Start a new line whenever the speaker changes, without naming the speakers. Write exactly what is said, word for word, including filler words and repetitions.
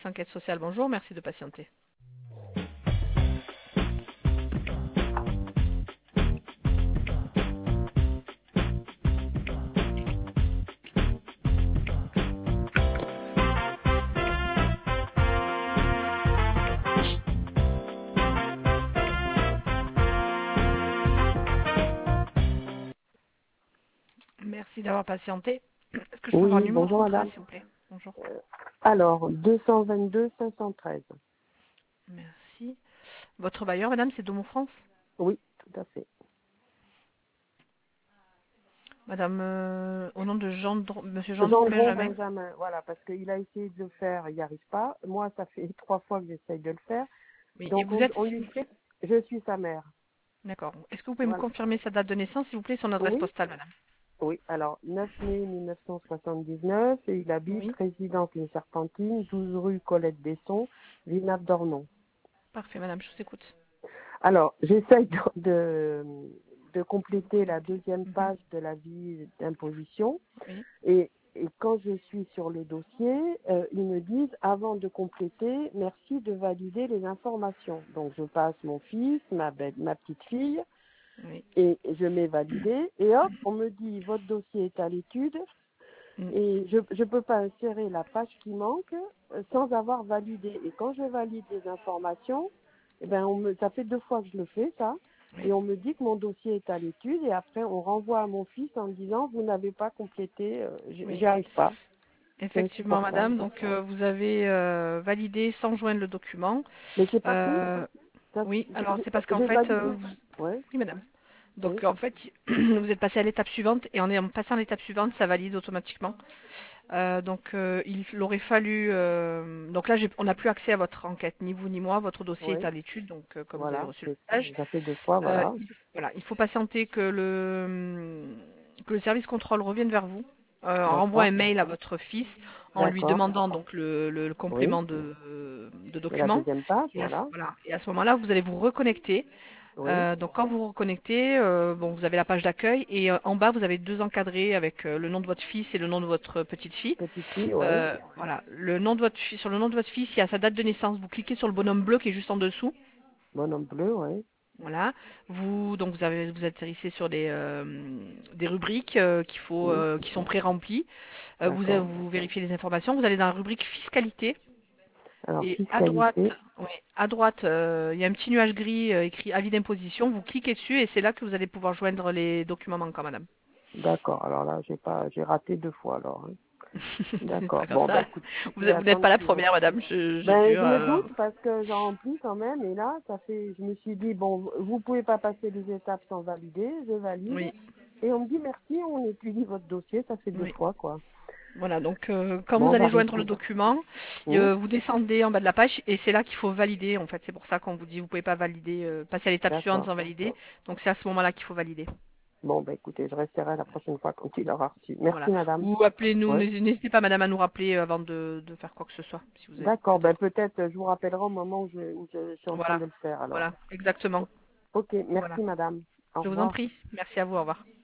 Enquête sociale, bonjour, merci de patienter. Merci d'avoir patienté. Est-ce que je peux avoir
Oui,
le numéro de
bonjour
contrat,
madame.
s'il vous plaît? Bonjour.
Euh, alors, deux cent vingt-deux cinq cent treize.
Merci. Votre bailleur, madame, c'est Domo France?
Oui, tout à fait.
Madame, euh, au nom de Jean, Dro- Monsieur Jean
Gendron
Benjamin.
Benjamin, voilà, parce qu'il a essayé de le faire, il n'y arrive pas. Moi, ça fait trois fois que j'essaye de le faire.
Oui, et
Donc,
vous
on,
êtes,
on
s'il
lui
vous plaît?
je suis sa mère.
D'accord. Est-ce que vous pouvez me
Voilà.
confirmer sa date de naissance, s'il vous plaît, son adresse
Oui,
postale, madame?
oui. Alors, neuf mai mille neuf cent soixante-dix-neuf, et il habite
Oui.
résidence Les Serpentines, douze rue Colette Besson, Villeneuve-d'Ornon.
Parfait, madame, je vous écoute.
Alors, j'essaye de, de, de compléter la deuxième
Mhm.
page de l'avis d'imposition.
Oui.
Et, et quand je suis sur le dossier, euh, ils me disent, avant de compléter, merci de valider les informations. Donc, je passe mon fils, ma, belle- ma petite fille,
Oui.
et je mets valider. Et hop, on me dit, votre dossier est à l'étude.
Mm.
Et je ne peux pas insérer la page qui manque euh, sans avoir validé. Et quand je valide les informations, eh ben on me, ça fait deux fois que je le fais, ça.
Oui.
Et on me dit que mon dossier est à l'étude. Et après, on renvoie à mon fils en me disant, vous n'avez pas complété, euh, j-
Oui.
j'y arrive pas. C'est
Effectivement,
insupportable.
madame. Donc, euh, vous avez euh, validé sans joindre le document.
Mais c'est pas fait.
Euh,
Ça,
oui, alors
J'ai
c'est parce qu'en
j'ai
fait,
validé.
euh, vous-
Ouais,
oui, madame.
oui,
Donc, en fait, vous êtes passé à l'étape suivante et en, en passant à l'étape suivante, ça valide automatiquement. Euh, donc, euh, il aurait fallu. euh, donc là, j'ai- on n'a plus accès à votre enquête, ni vous ni moi. Votre dossier est
oui.
à l'étude, donc euh, comme vous avez
Voilà,
reçu le
c'est ça.
message.
Ça fait deux fois,
Euh,
voilà.
il, voilà, il faut patienter que le, que le service contrôle revienne vers vous. Euh, on renvoie un
D'accord,
mail à votre fils en lui
d'accord.
demandant donc le, le- le
Oui.
complément de, de
Et la
documents.
deuxième page,
Et à, ce-
voilà.
voilà. Et à ce moment-là, vous allez vous reconnecter.
Oui.
Euh, donc quand vous vous reconnectez, euh, bon, vous avez la page d'accueil et euh, en bas vous avez deux encadrés avec euh, le nom de votre fils et le nom de votre petite fille.
Petite fille, oui.
Euh, voilà, le nom de votre fille, sur le nom de votre fils, il y a sa date de naissance. Vous cliquez sur le bonhomme bleu qui est juste en dessous.
Bonhomme bleu, oui.
Voilà, vous donc vous avez vous atterrissez sur des euh, des rubriques euh, qu'il faut
Oui.
euh, qui sont pré-remplies. Euh, vous
D'accord.
vous vérifiez les informations. Vous allez dans la rubrique fiscalité
Alors,
et à droite,
fiscalité.
oui, à droite, euh, il y a un petit nuage gris euh, écrit avis d'imposition. Vous cliquez dessus et c'est là que vous allez pouvoir joindre les documents manquants, madame.
D'accord. Alors là, j'ai pas, j'ai raté deux fois alors. hein.
C'est pas
D'accord.
comme
Bon, bah
ça.
écoute,
Vous,
je vais
vous n'êtes
attendre
pas la
qu'il.
première, madame. Je- J'ai
Ben,
dû.
je me
euh,
doute parce que j'en remplis quand même. Et là, ça fait, je me suis dit bon, vous pouvez pas passer les étapes sans valider. Je valide.
Oui,
Et on me dit merci, on étudie votre dossier. Ça fait deux
oui.
fois, quoi.
Voilà, donc euh, quand vous
Bon,
allez
bah
joindre le
écoute.
document,
Hum,
euh, vous descendez en bas de la page et c'est là qu'il faut valider. En fait, c'est pour ça qu'on vous dit vous pouvez pas valider, euh, passer à l'étape suivante
D'accord.
sans valider. Donc c'est à ce moment-là qu'il faut valider.
Bon, bah écoutez, je resterai la prochaine fois quand il aura reçu. Merci,
Voilà.
madame.
Ou appelez-nous,
Ouais.
n'hésitez n'hésitez pas, madame, à nous rappeler euh, avant de, de faire quoi que ce soit, si vous avez
D'accord. Ben
peut-être.
peut-être, je vous rappellerai au moment où je, où je suis en train
Voilà,
de le faire. Alors.
voilà, exactement.
Ok.
Voilà.
Merci, madame. Au
Je vous en
revoir.
prie. Merci à vous. Au revoir.